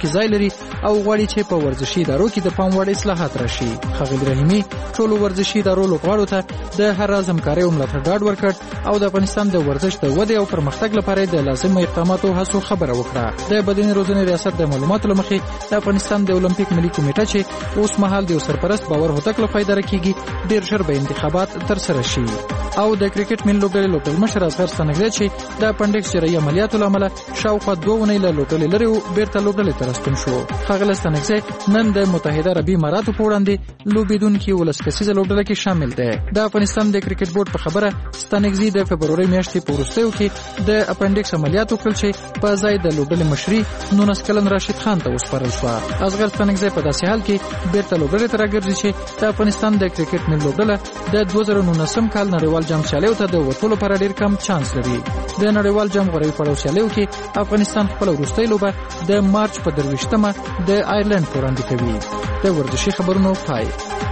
کې ځای لري او غواړي چې په ورزشي ادارو کې د پام وړ اصلاحات راشي. ښاغلي رحیمي ټولو ورزشي ادارو لوبغاړو ته د هر راز همکارۍ او ملاتړ ډاډ ورکړ او د افغانستان د ورزش د ودې او پرمختګ لپاره د لازمو اقداماتو او هڅو خبره وکړه. د بدني روزنې ریاست د معلوماتو له مخې د افغانستان د اولمپیک ملي کمیټه چې اوس مهال د سرپرست باور هوتک له فایده راکېږي ډیر ژر به انتخابات ترسره شي. او د کرکټ ملي لوبډلې مشر اصغر ستانکزی چې د اپنډکس جراحي عملیاتو له امله شاوخوا 2 اونۍ له لوبډلې لري او بیرته لوبډلې ته راستون شو. ښاغلی ستانکزی نن د متحده عربي اماراتو په وړاندې لوبېدونکي 11 کسیزه لوبډله کې شامل دی. د افغانستان د کرکټ بورډ په خبره ستانکزی د فبرورۍ میاشتې په وروستیو کې د اپنډکس عملیات وکړل چې په ځای د لوبډلې مشري 19 کلن راشد خان ته وسپارل شوه. اصغر ستانکزی په داسې حال کې بیرته لوبډلې ته راګرځي چې د افغانستان د کرکټ ملي لوبډله د 2019 کال نړیوال جام سیالیو ته د وتلو لپاره ډیر کم چانس لري. د نړیوال جام غوړوي پړاو سیالیو کې افغانستان خپل وروستۍ لوبه د مارچ په 23مه د آیرلند په وړاندې کوي. د ورزشي خبرونو پای.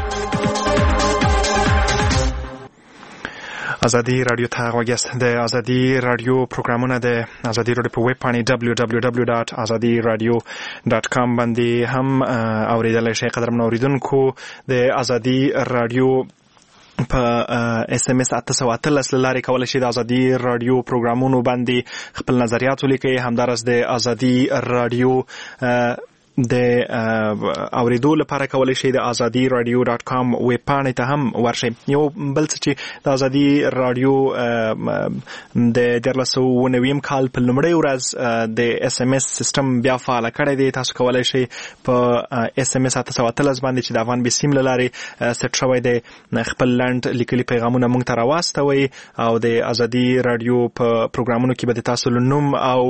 ازادي رادیو ته غوږیاست. د ازادي رادیو پروګرامونه د ازادي رادیو په ویب پاڼې www.azadiradio.com باندې هم اوریدلای شئ. قدرمن اوریدونکو د ازادي رادیو په اس ام اس 813 لارې کولای شي د ازادي رادیو پروګرامونو باندې خپل نظریات ولیکئ. همدارس د ازادي رادیو د اوریدو لپاره کولای شي د azadiradio.com ویب پاڼې ته هم ورشئ. یو بل څه چې د ازادي رادیو د 1390 کال په لومړۍ ورځ د اس ام اس سیستم بیا فعال کړی دی. تاسو کولای شئ په اس ام اس 813 باندې چې د افغان بسیم لارې سیټ شوی دی خپل لاند لیکلي پیغامونه موږ ته راواستوي او د ازادي رادیو په پروګرامونو کې به د تاسو نوم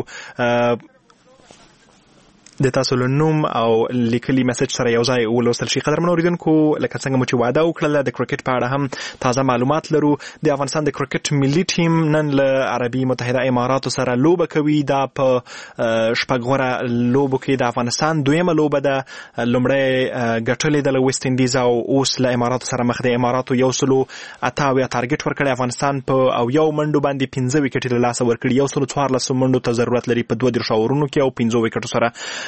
او لیکلي میسج سره یو ځای ولوستل شي. قدرمن اوریدونکو لکه څنګه مو چې وعده وکړله د کرکټ په اړه هم تازه معلومات لرو. د افغانستان د کرکټ ملي ټیم نن له عربي متحده اماراتو سره لوبه کوي. دا په شپږ غوره لوبو کې د افغانستان دویمه لوبه ده. لومړی ګټلې د ویسټ انډیز او اوس له اماراتو سره مخ د اماراتو 188 ټارګټ ورکړي. افغانستان په او یو منډو باندې 15 وکټې له لاسه ورکړي. 114 منډو ته ضرورت لري په 2 اورونو کې او 15 وکټو سره.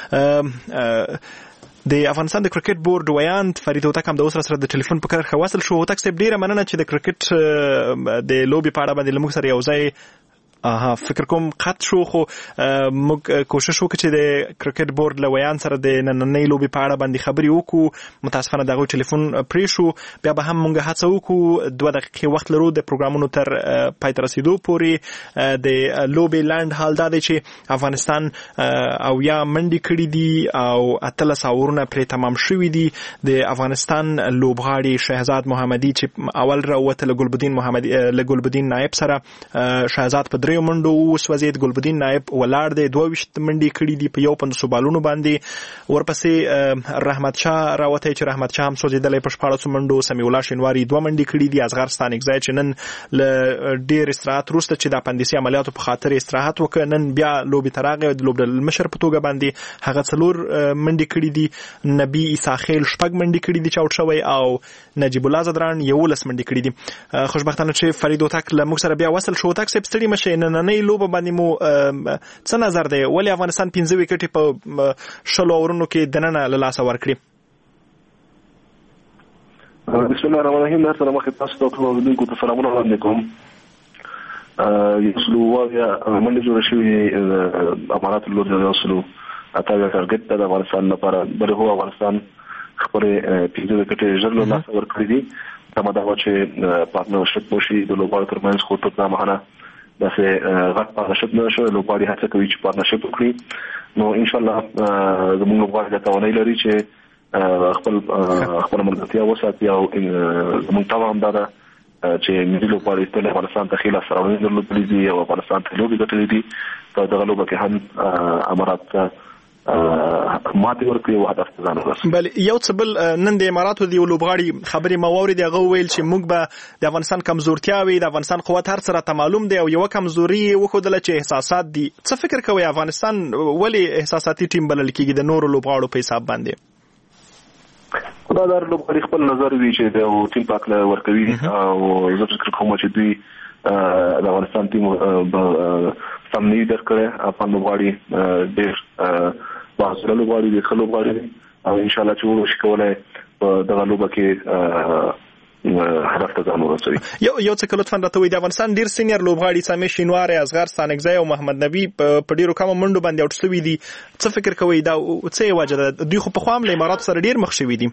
د افغانستان د کرکټ بورډ ویاند فرید هوتک هم د اوس سره د ټلیفون په کرښه وصل شو. هوتک صاحب ډیره مننه چې د کرکټ د لوبي په اړه باندې موږ سره یو ځای فکر کوم قط شو. خو موږ کوشش وکړو چې د کرکټ بورډ له ویان سره د نننۍ لوبي په اړه باندې خبرې وکړو. متاسفانه دغه ټلیفون پرې شو. بیا به هم موږ هڅه وکړو 2 دقیقې وخت لرو د پروګرامونو تر پای ته رسیدو پورې. د لوبي لاند حال دا دی چې افغانستان او یا منډي کړي دي او 13 اورونه پرې تمام شوي دي. د افغانستان لوبغاړي شهزاد محمدي چې اول راوته له ګلبدین نایب سره شهزاد په منډو وسوځید. ګلبدین نایب ولاړ دی 22 منډي کړي دي په 15 بالونو باندې. ورپسې رحمت شاه راوته چې رحمت شاه هم سوځیدلې په 14 منډو. سمیع الله شینواری 2 منډي کړي دي. اصغر ستانکزی چې نن له ډیر استراحت وروسته چې د اپندیسي عملیاتو په خاطر استراحت وکړ نن بیا لوبي تراغه د لوبډل مشر په توګه باندې هغه 4 منډي کړي دي. نبی عیساخیل 6 منډي کړي دي چې اوټ شوی او نجیب الله زدران 11 منډي کړي دي. خوشبختانه چې فرید هوتک له موږ سره بیا وصل شو. هوتک صاحب ستړي مشه نننۍ لوبه باندې مو څه نظر دی؟ ولې افغانستان 15 وکټې په 20 اورونو کې دننه له لاسه ورکړي؟ بسم الله الرحمن الرحیم. سره مخې تاسو ته اوریدونکو ته سلامونه وړاندې کوم. یو سلووایا منډه جوړ شوې امارات لور د اصلو اته ټارګټ د افغانستان لپاره بل هو افغانستان خپل 15 وکټې ژر له لاسه ورکړي دي. دا چې پارتنرشپ وشي د لوبغاړو ترمنځ خو ته مهانه داسې غټ پارتنرشپ نه شو. لوبغاړي هڅه کوي چې پارتنرشپ وکړي. نو ان شاء الله زموږ لوبغاړي د توانایي لري چې خپل ملګرتیا وساتي او زموږ ته هم دا چې ملي لوبغاړي ټول افغانستان ته خلاص راوړي درلودلي دي او افغانستان ته لوبي ګټلې دي. په دغه لوبه کې هم امارات ماته ورکړي او هدف ځان ورسوي. بل یو څه بل نن د اماراتو دی لوبغاړي خبري مواوري دی غوویل چې موږ به د افغانستان کمزورتیاوي د افغانستان قوت هر سره ته معلوم دی او یو کمزوري وخدل چې احساسات دي. څه فکر کوي افغانستان ولی احساساتي ټیم بلل کېږي د نورو لوبغاړو په حساب باندې؟ دا د لوبغاړي خپل نظر وی چې د ټیم پاکله ورکوي او زه فکر کوم چې دوی د افغانستان ټیم سم نه درکړي. په لوبغاړي ډېر باصره لوبغاړي دي خلوبغاړي او ان شاء الله چې ورشي کولای په دغه لوبه کې هدف ته ځان ورسوي. یو څه لطفاً راته وایي د افغانستان ډیر سینیئر لوبغاړي سامي شینوار اصغر ستانکزی او محمد نبی په ډیرو کم منډو باندې اوټ شوي دي. څه فکر کوي دا څه وجه ده؟ دوی خو په خام له امارات سره ډیر مخ شوي دي.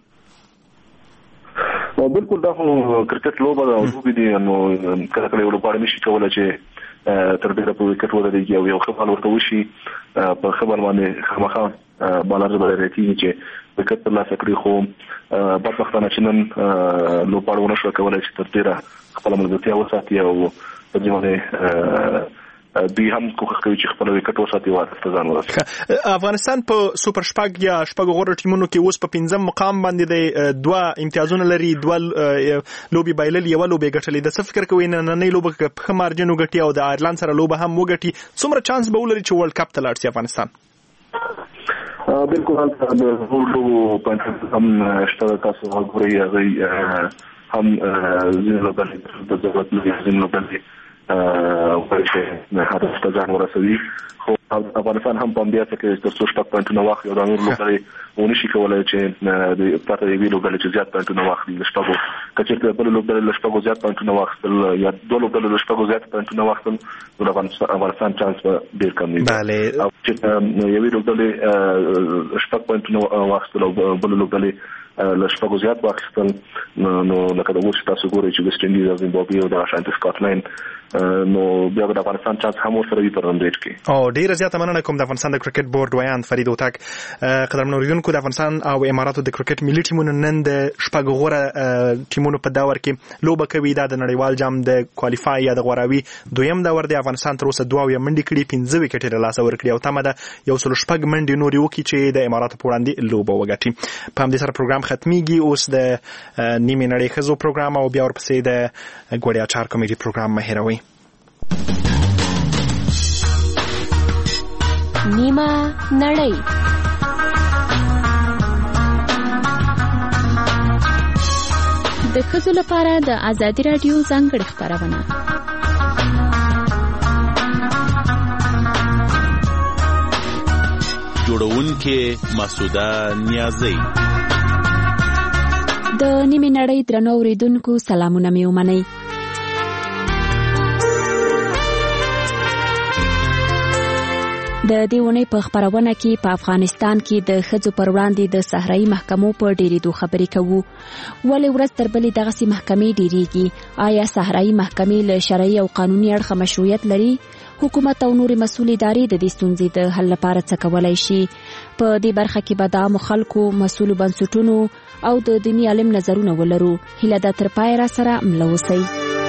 بالکل دا خو کرکټ لوبه ده او لوبې دي نو کله کله یو لوبغاړی نشي کولای چې تر دې په وکټ ولري او یو خبر ورته وشي په خبر باندې خامخا بالر به لري چې وکټ په لاس کړی خو بدبختانه چې نن لوبغاړی ونشو کولای چې تر دې خپل ملګرتیا وساتي او په دې باندې دوی هم کوښښ کوي چې خپل وکټ وساتي او هدف ته ځان ورسوي. افغانستان په سوپر شپږ یا شپږ غوړ ټیمونو کې اوس په 5م مقام باندې د 2 امتیازونه لري، 2 لوبي بایلل، یو لوبي ګټلې. د څه فکر کوي نن لوبه په مارجن وګټي او د آیرلند سره لوبه هم وګټي؟ څومره چانس به ولري چې ورلد کپ ته لاړ شي افغانستان؟ بالکل د ټولو په هم شته تاسو وګورئ هغه هم زینو باندې د ضرورت نه زینو باندې ورشه هدف ته ځان ورسوي. خو افغانستان هم په دې کې د 3 پوینټونو واخلي او د نور لوبغاړي ونشي کولای چې د پاتې ویلو لوبغاړي چې زیات پوینټونه واخلي. لشتاګو کچېرته په لوبغاړي لشتاګو زیات پوینټونه واخلي یا دوه لوبغاړي لشتاګو زیات پوینټونه واخلي نو افغانستان چانس به ډیر کم وي. بله او چې یو لوبغاړي شپږ پوینټونه واخلي او بل لوبغاړي لشتاګو زیات واخلي نو لکه د وښه تاسو ګورئ چې ویسټ انډیز او زیمبابوې او د شانتي سکاټلند نو بیا د افغانستان چانس هم ورسره وي په رنډیټ کې. او ډیره زیاته مننه کوم د افغانستان د کرکټ بورډ ویان فرید اوتاک. قدرمن اوریدونکو، د افغانستان او اماراتو د کرکټ ملي ټیمونو نن د شپږ غوړه ټیمونو په داور کې لوبه کوي. دا د نړیوال جام د کوالیفای یا د غوراوي دویم داور دی. افغانستان تر اوسه 2 منډې کړي، 15 وکټې له لاسه ورکړي او تمه ده یو څل شپږ منډې نورې وکړي چې د اماراتو په وړاندې لوبه وګټي. په همدې سره پروګرام ختميږي. اوس د نیمه نړۍ خزو پروګرام او بیا ورپسې د ګوړیا چار کمیټي پروګرام مه هېروئ. نیمه نړۍ د ښځو لپاره د ازادي راډیو ځانګړې خپرونه. جوړونکې مسعوده نیازی. د نیمه نړۍ درنو اوریدونکو سلامونه مې ومنئ. د دې ونې په خبرونه کې په افغانستان کې د ښځو پر وړاندې د صحرایي محکمو په ډیریدو خبرې کوو. ولې ورځ تر بلې دغسې محکمې ډیریږي؟ آیا صحرایي محکمې له شرعي او قانوني اړخه مشروعیت لري؟ حکومت او نورې مسؤلې ادارې د دې ستونزې د حل لپاره څه کولی شي؟ په دې برخه کې به د عامو خلکو، مسؤلو بنسټونو او د دیني عالم نظرونه ولرو. هیله ده تر پای را سره مله اوسئ.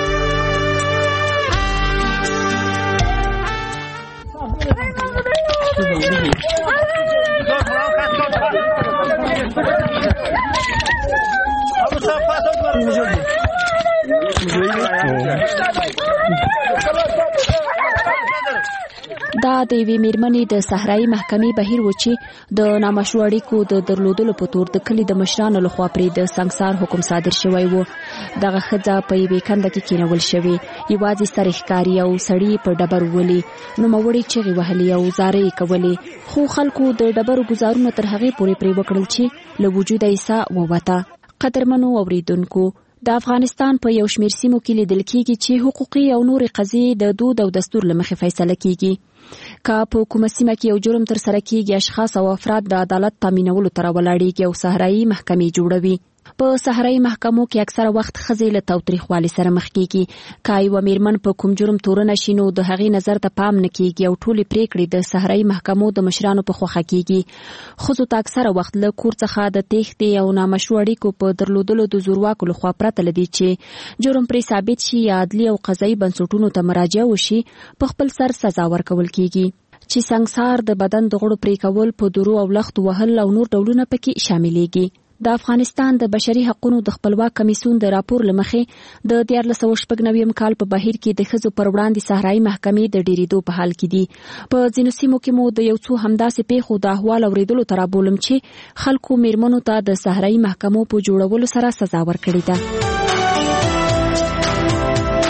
دا د یوې میرمنې د صحرایي محکمې بهیر و چې د نامشروع اړیکو د درلودلو په تور د کلي د مشرانو لخوا پرې د سنګسار حکم صادر شوی و. دغه ښځه په یوې کنده کې کېنول شوې، یوازې سر ښکاري او سړي په ډبرو ولې، نوموړي چغې وهلې او زارۍ یې کولې، خو خلکو د ډبرو ګزارونه تر هغې پورې پرې وکړل چې له وجوده یې ساه ووته. قدرمنو اوریدونکو، د افغانستان په یو شمېر سیمو کې لیدل کېږي چې حقوقي او نورې قضیې د دود او دستور له مخې فیصله کېږي. که په کومه سیمه کې یو جرم تر سره کېږي، اشخاص او افراد د عدالت تامینولو ته راولاړېږي او صحرایي محکمې جوړوي. په صحرایي محکمو کې اکثره وخت ښځې له تاوتریخوالي سره مخ کېږي. که یوه میرمن په کوم جرم تورنه شي نو د هغې نظر ته پام نه کېږي او ټولې پریکړې د صحرایي محکمو د مشرانو په خوښه کېږي. ښځو ته اکثره وخت له کور څخه د تېښتې او نامشروع اړیکو په درلودلو د زورواکو لخوا پرته له دې چې جرم پرې ثابت شي یا عدلي او قضایي بنسټونو ته مراجعه وشي، په خپل سر سزا ورکول کېږي. چې سنګسار د بدن د غړو پرې کول، په درو او لختو وهل او نور ډولونه پکې شاملېږي. د افغانستان د بشري حقوقو د خپلواک کمیسیون د راپور له مخې د 1496 کال په بهیر کې د ښځو پر وړاندې صحرایي محکمې د ډیریدو په حال کې دي. په ځینو سیمو کې مو د یو څو همداسې پیښو د احوال اوریدلو ته رابولم چې خلکو میرمنو ته د صحرایي محکمو په جوړولو سره سزا ورکړې ده.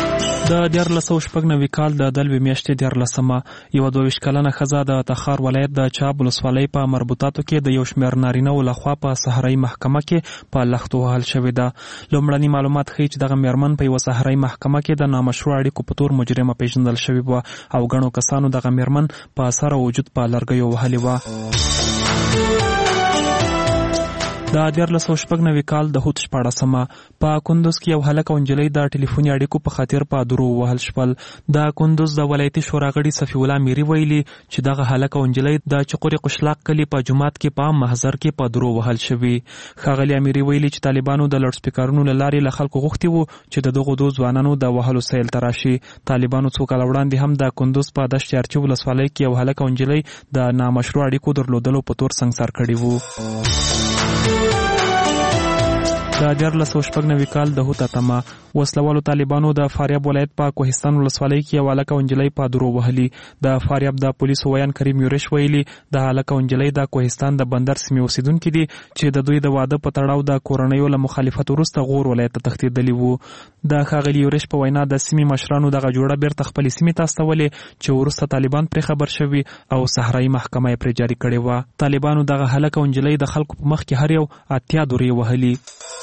د 1490 کال د دلوي میاشتې 14مه یو 22 کلنه ښځه د تخار ولایت د چاب ولسوالۍ په مربوطاتو کې د یو شمېر نارینه‌و لخوا په صحرایي محکمه کې په لختو وهل شوې ده. لومړني معلومات ښیي چې دغه میرمن په یوه صحرایي محکمه کې د نامشروع اړیکو په تور مجرمه پیژندل شوې وه او ګڼو کسانو دغه میرمن په سر او وجود په لرګیو وهلې وه. د 1490 کال د هوت 14مه په کندوز کې یو هلک او نجلۍ د ټلیفوني اړیکو په خاطر په درو وهل شول. د کندوز د ولایتي شورا غړي صفي الله میری ویلي چې دغه هلک او نجلۍ د چقوري قشلاق کلی په جماعت کې په محضر کې په درو وهل شوي. ښاغلي امیری ویلي چې طالبانو د لوډ سپیکرونو له لارې له خلکو غوښتي وو چې د دغو دوه ځوانانو د وهلو سیل ته راشي. طالبانو څو کاله وړاندې هم د کندوز په دشت چارچي ولسوالۍ کې یو هلک او نجلۍ د نامشروع اړیکو درلودلو په تور سنګسار کړي وو. د 1490 کال د هوت 8مه وسلوالو طالبانو د فاریاب ولایت په کوهستان ولسوالۍ کې یو هلک او نجلۍ په درو وهلي. د فاریاب د پولیسو ویان کریم یورش ویلي د هلک او نجلۍ د کوهستان د بندر سیمې اوسیدونکي دي چې د دوی د واده په تړاو د کورنیو له مخالفت وروسته غور ولایت ته تښتېدلي وو. د ښاغلي یورش په وینا د سیمې مشرانو دغه جوړه بیرته خپلې سیمې ته استولې چې وروسته طالبان پرې خبر شوي او صحرایي محکمه یې پرې جاري کړې وه. طالبانو دغه هلک او نجلۍ د خلکو په مخ کې هر یو 80 دورې وهلي.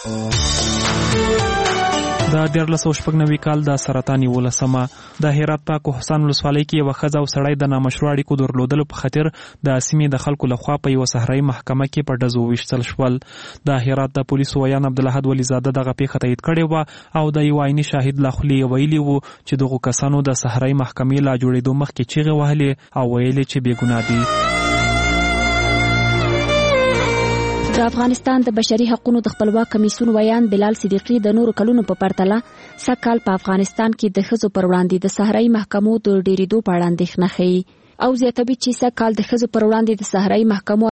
د 1490 کال د سرطان 11مه د هرات په کوهستان ولسوالۍ کې یوه ښځه او سړی د نامشروع اړیکو درلودلو په خاطر د سیمې د خلکو لخوا په یوه صحرایي محکمه کې په ډزو وویشتل شول. د هرات د پولیسو ویان عبدالاحد ولیزاده دغه پیښه تایید کړې وه او د یو عیني شاهد له خولې ویلي وو چې دغو کسانو د صحرایي محکمې له جوړېدو مخکې چیغې وهلې او ویلې چې بېګناه دي. د افغانستان د بشري حقوقو د خپلواک کمیسیون ویان بلال صدیقي د نورو کلونو په پرتله سږ کال په افغانستان کې د ښځو پر وړاندې د صحرایي محکمو د ډېرېدو په اړه اندېښنه ښیي او زیاتوي چې سږ کال د ښځو پر وړاندې د صحرایي محکمو